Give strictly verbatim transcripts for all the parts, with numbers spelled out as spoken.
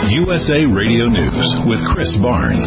U S A Radio News with Chris Barnes.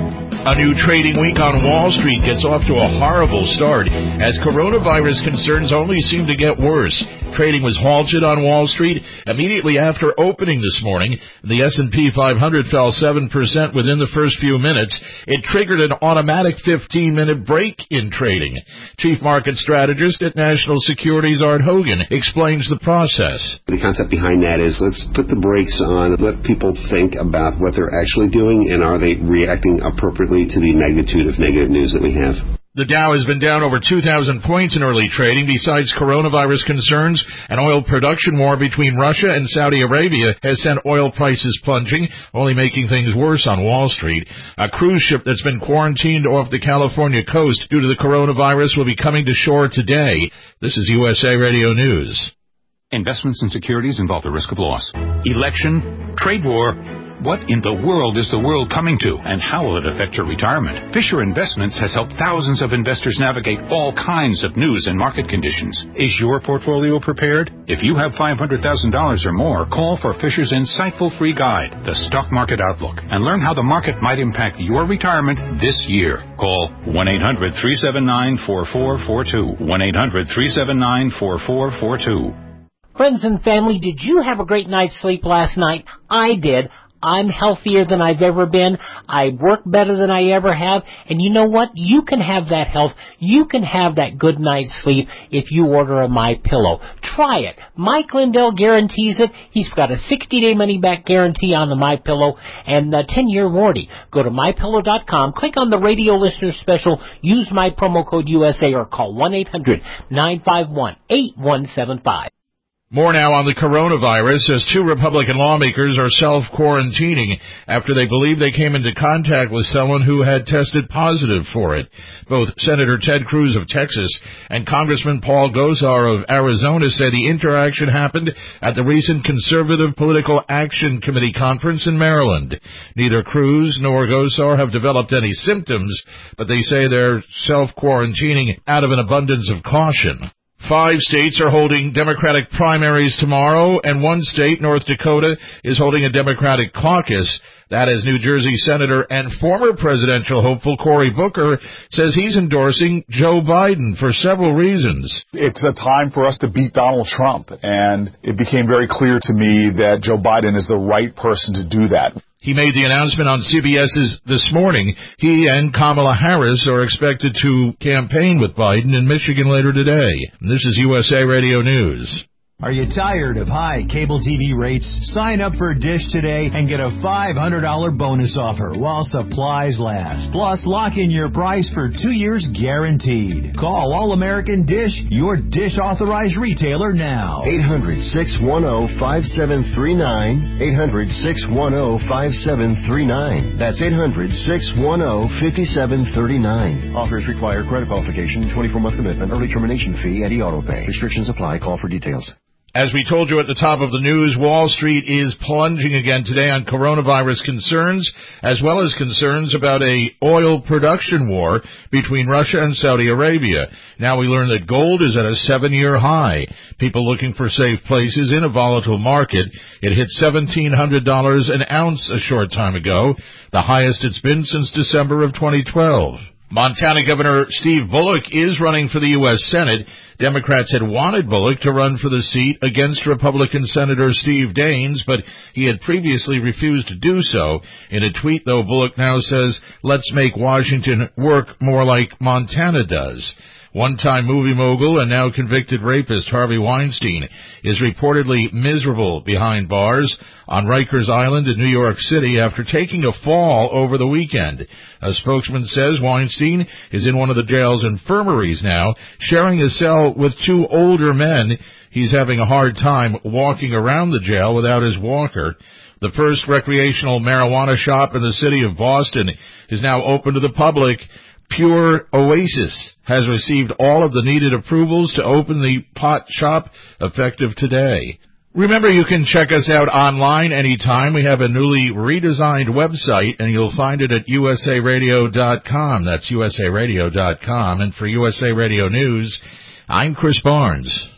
A new trading week on Wall Street gets off to a horrible start as coronavirus concerns only seem to get worse. Trading was halted on Wall Street immediately after opening this morning. The S and P five hundred fell seven percent within the first few minutes. It triggered an automatic fifteen-minute break in trading. Chief market strategist at National Securities, Art Hogan, explains the process. The concept behind that is let's put the brakes on, let people think about what they're actually doing, and are they reacting appropriately to the magnitude of negative news that we have. The Dow has been down over two thousand points in early trading. Besides coronavirus concerns, an oil production war between Russia and Saudi Arabia has sent oil prices plunging, only making things worse on Wall Street. A cruise ship that's been quarantined off the California coast due to the coronavirus will be coming to shore today. This is U S A Radio News. Investments in securities involve the risk of loss. Election, trade war. What in the world is the world coming to, and how will it affect your retirement? Fisher Investments has helped thousands of investors navigate all kinds of news and market conditions. Is your portfolio prepared? If you have five hundred thousand dollars or more, call for Fisher's insightful free guide, The Stock Market Outlook, and learn how the market might impact your retirement this year. Call one eight hundred, three seven nine, four four four two. one eight hundred, three seven nine, four four four two. Friends and family, did you have a great night's sleep last night? I did. I'm healthier than I've ever been. I work better than I ever have. And you know what? You can have that health. You can have that good night's sleep if you order a MyPillow. Try it. Mike Lindell guarantees it. He's got a sixty-day money-back guarantee on the MyPillow and a ten-year warranty. Go to my pillow dot com, click on the radio listener special, use my promo code U S A, or call one eight hundred, nine five one, eight one seven five. More now on the coronavirus as two Republican lawmakers are self-quarantining after they believe they came into contact with someone who had tested positive for it. Both Senator Ted Cruz of Texas and Congressman Paul Gosar of Arizona say the interaction happened at the recent Conservative Political Action Committee conference in Maryland. Neither Cruz nor Gosar have developed any symptoms, but they say they're self-quarantining out of an abundance of caution. Five states are holding Democratic primaries tomorrow, and one state, North Dakota, is holding a Democratic caucus. That is, New Jersey Senator and former presidential hopeful Cory Booker says he's endorsing Joe Biden for several reasons. It's a time for us to beat Donald Trump, and it became very clear to me that Joe Biden is the right person to do that. He made the announcement on C B S's This Morning. He and Kamala Harris are expected to campaign with Biden in Michigan later today. This is U S A Radio News. Are you tired of high cable T V rates? Sign up for Dish today and get a five hundred dollars bonus offer while supplies last. Plus, lock in your price for two years guaranteed. Call All-American Dish, your Dish authorized retailer now. eight hundred, six one zero, five seven three nine. eight hundred, six one zero, five seven three nine. That's eight hundred, six one zero, five seven three nine. Offers require credit qualification, twenty-four month commitment, early termination fee, and e-auto pay. Restrictions apply. Call for details. As we told you at the top of the news, Wall Street is plunging again today on coronavirus concerns, as well as concerns about a oil production war between Russia and Saudi Arabia. Now we learn that gold is at a seven-year high. People looking for safe places in a volatile market. It hit seventeen hundred dollars an ounce a short time ago, the highest it's been since December of twenty twelve. Montana Governor Steve Bullock is running for the U S Senate. Democrats had wanted Bullock to run for the seat against Republican Senator Steve Daines, but he had previously refused to do so. In a tweet, though, Bullock now says, "Let's make Washington work more like Montana does." One-time movie mogul and now convicted rapist Harvey Weinstein is reportedly miserable behind bars on Rikers Island in New York City after taking a fall over the weekend. A spokesman says Weinstein is in one of the jail's infirmaries now, sharing a cell with two older men. He's having a hard time walking around the jail without his walker. The first recreational marijuana shop in the city of Boston is now open to the public. Pure Oasis has received all of the needed approvals to open the pot shop effective today. Remember, you can check us out online anytime. We have a newly redesigned website, and you'll find it at U S A radio dot com. That's U S A radio dot com. And for U S A Radio News, I'm Chris Barnes.